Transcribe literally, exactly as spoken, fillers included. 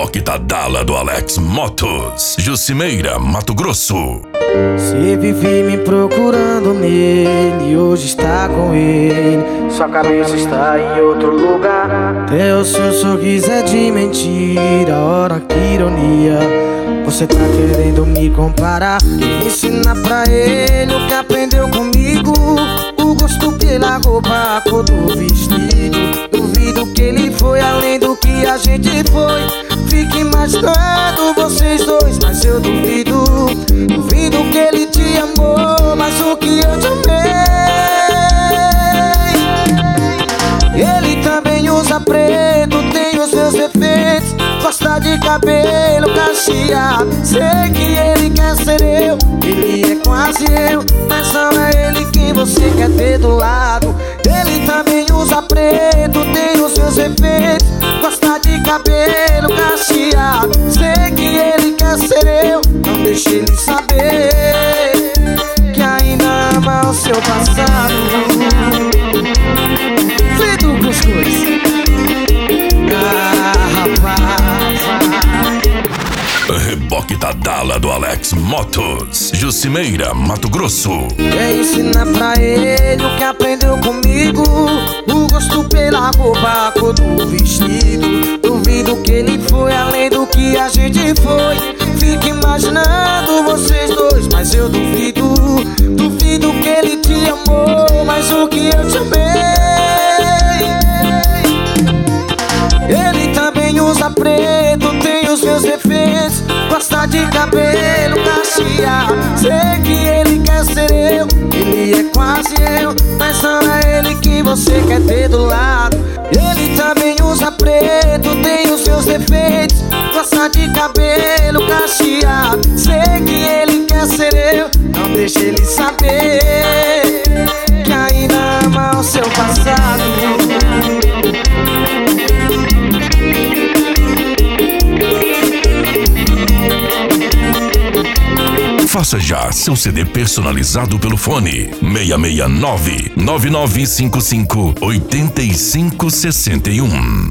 Reboque Tadala do Alex Motos, Jucimeira, Mato Grosso. Você vive me procurando nele, hoje está com ele. Sua cabeça está em outro lugar. Até o seu sorriso é de mentira, ora que ironia. Você tá querendo me comparar, ensina pra ele o que aprendeu comigo. O gosto pela roupa, a cor do vestido. Duvido que ele foi além do que a gente foi. Fique imaginando vocês dois, mas eu duvido. Duvido que ele te amou, mas o que eu te amei. Ele também usa preto, tem os seus defeitos. Gosta de cabelo cacheado. Sei que ele quer ser eu, ele é quase eu, mas não é ele que você quer ter do lado. Ele também usa preto, tem os seus efeitos. Gosta de cabelo cacheado. Sei que ele quer ser eu, não deixe ele saber que ainda ama o seu passado. Feito cuscuz. Ah, rapaz. Reboque Tadala do Alex Motos, Jucimeira, Mato Grosso. Quer ensinar pra ele o que aprendeu comigo. O gosto pela roupa, a cor do vestido. Duvido que ele foi além do que a gente foi. Fico imaginando vocês dois, mas eu duvido. Duvido que ele te amou, mas o que eu te amei. Ele também usa preto, tem os meus defeitos. Gosta de cabelo cacheado. Sei que ele quer ser eu, ele é quase eu, mas não é ele que você quer ter do lado. Ele também usa preto, tem os seus defeitos. Gosta de cabelo cacheado. Sei que ele quer ser eu, não deixe ele saber que ainda ama o seu passado. Faça já seu C D personalizado pelo fone seis seis nove, nove nove cinco cinco, oito cinco seis um.